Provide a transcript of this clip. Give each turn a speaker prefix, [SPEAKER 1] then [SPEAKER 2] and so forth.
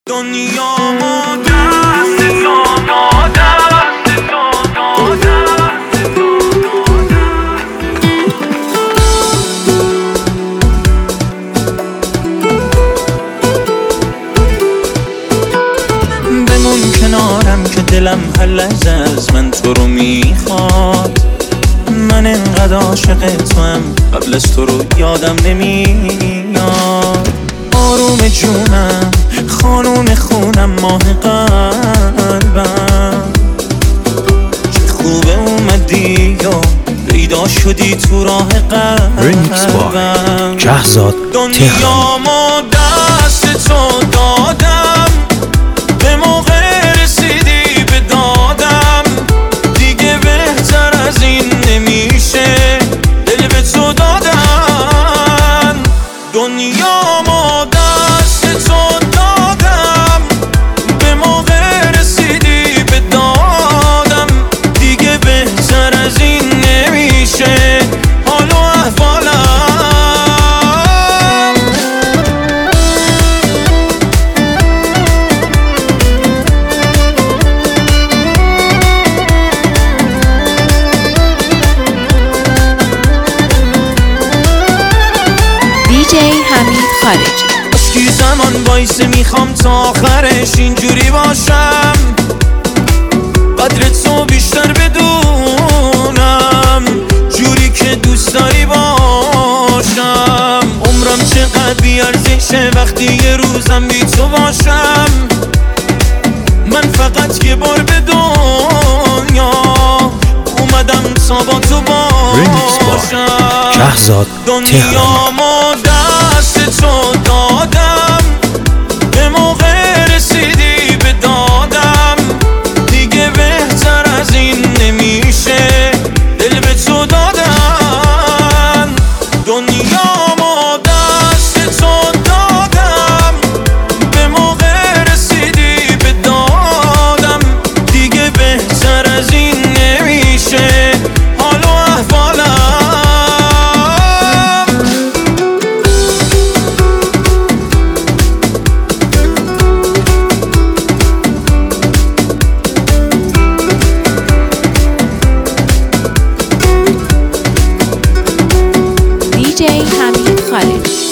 [SPEAKER 1] دنیامو دست تو دادم، بمون کنارم که دلم هر لحظه از من تو رو میخواد. من انقدر عاشق توام قبل از تو رو یادم نمیاد. آروم جونم، خانوم خونم، ماه قلبم، چه خوبه اومدی و پیدا شدی تو راه قلبم.
[SPEAKER 2] جهزاد
[SPEAKER 1] دنیامو دست تو دادم، به موقع رسیدی به دادم، دیگه بهتر از این نمیشه، دل به تو دادم. دنیامو دست تو دادم، به موقع رسیدی به دادم، دیگه بهتر از این نمیشه، حال و احوالم.
[SPEAKER 3] حمید خارجی.
[SPEAKER 1] اشکی زمان وایسه میخوام تا آخرش اینجوری باشم، قدر تو بیشتر بدونم، جوری که دوست داری باشم. عمرم چقدر بیارزشه وقتی یه روزم بی تو باشم. من فقط یه بار به دنیا اومدم تا با تو باشم.
[SPEAKER 2] جهزاد
[SPEAKER 1] دنیامو دست تو دادم، به موقع رسیدی به دادم، دیگه بهتر از این نمیشه، دل به تو دادم. دنیامو دست تو دادم، به موقع رسیدی به دادم، دیگه بهتر از این نمیشه، حال و احوالم.
[SPEAKER 3] DJ حمید خارجی.